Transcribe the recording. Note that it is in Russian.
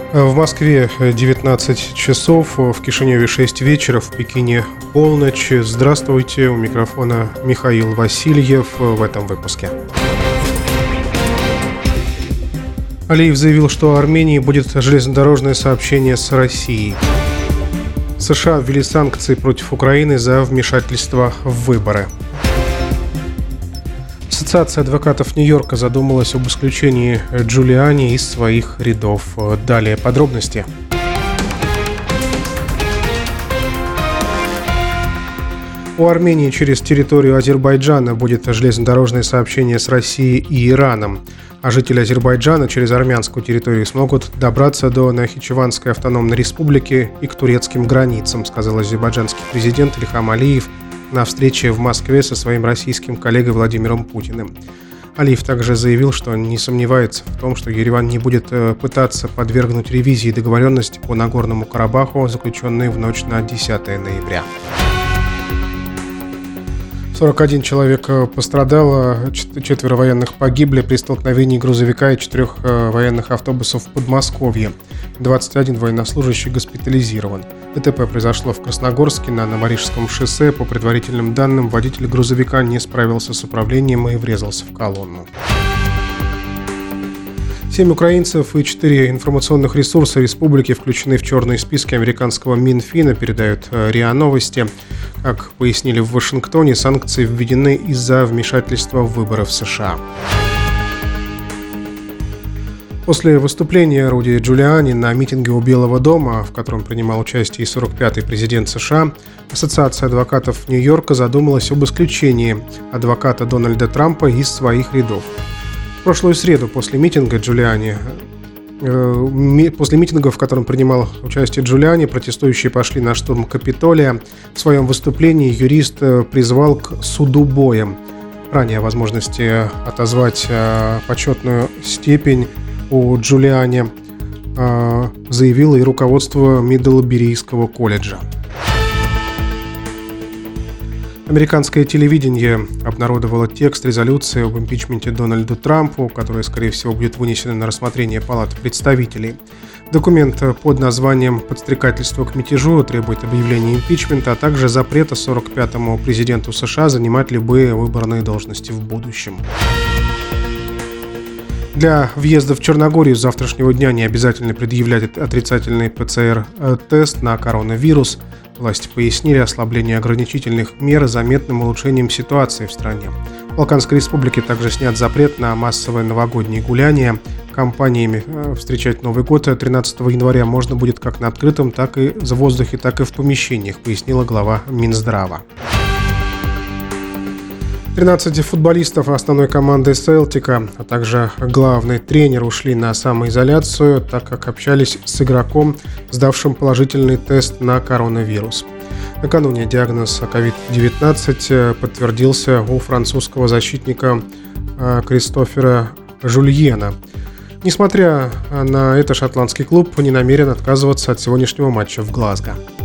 В Москве 19 часов, в Кишиневе 6 вечера, в Пекине полночь. Здравствуйте, у микрофона Михаил Васильев в этом выпуске. Алиев заявил, что Армении будет железнодорожное сообщение с Россией. США ввели санкции против Украины за вмешательство в выборы. Ассоциация адвокатов Нью-Йорка задумалась об исключении Джулиани из своих рядов. Далее подробности. У Армении через территорию Азербайджана будет железнодорожное сообщение с Россией и Ираном, а жители Азербайджана через армянскую территорию смогут добраться до Нахичеванской автономной республики и к турецким границам, сказал азербайджанский президент Ильхам Алиев на встрече в Москве со своим российским коллегой Владимиром Путиным. Алиев также заявил, что не сомневается в том, что Ереван не будет пытаться подвергнуть ревизии договоренности по Нагорному Карабаху, заключенной в ночь на 10 ноября. 41 человек пострадало, 4 военных погибли при столкновении грузовика и 4 военных автобусов в Подмосковье. 21 военнослужащий госпитализирован. ДТП произошло в Красногорске на Новорижском шоссе. По предварительным данным, водитель грузовика не справился с управлением и врезался в колонну. 7 украинцев и 4 информационных ресурса республики включены в черные списки американского Минфина, передают РИА Новости. Как пояснили в Вашингтоне, санкции введены из-за вмешательства в выборы в США. После выступления Руди Джулиани на митинге у Белого дома, в котором принимал участие и 45-й президент США, Ассоциация адвокатов Нью-Йорка задумалась об исключении адвоката Дональда Трампа из своих рядов. В прошлую среду после митинга, в котором принимал участие Джулиани, протестующие пошли на штурм Капитолия. В своем выступлении юрист призвал к суду боем. Ранее о возможности отозвать почетную степень у Джулиани заявило и руководство Мидлберийского колледжа. Американское телевидение обнародовало текст резолюции об импичменте Дональду Трампу, которая, скорее всего, будет вынесена на рассмотрение Палаты представителей. Документ под названием «Подстрекательство к мятежу» требует объявления импичмента, а также запрета 45-му президенту США занимать любые выборные должности в будущем. Для въезда в Черногорию с завтрашнего дня не обязательно предъявлять отрицательный ПЦР-тест на коронавирус. Власти пояснили ослабление ограничительных мер заметным улучшением ситуации в стране. В Балканской республике также снят запрет на массовые новогодние гуляния. Компаниями встречать Новый год 13 января можно будет как на открытом, так и в воздухе, так и в помещениях, пояснила глава Минздрава. 13 футболистов основной команды «Селтика», а также главный тренер ушли на самоизоляцию, так как общались с игроком, сдавшим положительный тест на коронавирус. Накануне диагноз COVID-19 подтвердился у французского защитника Кристофера Жульена. Несмотря на это, шотландский клуб не намерен отказываться от сегодняшнего матча в Глазго.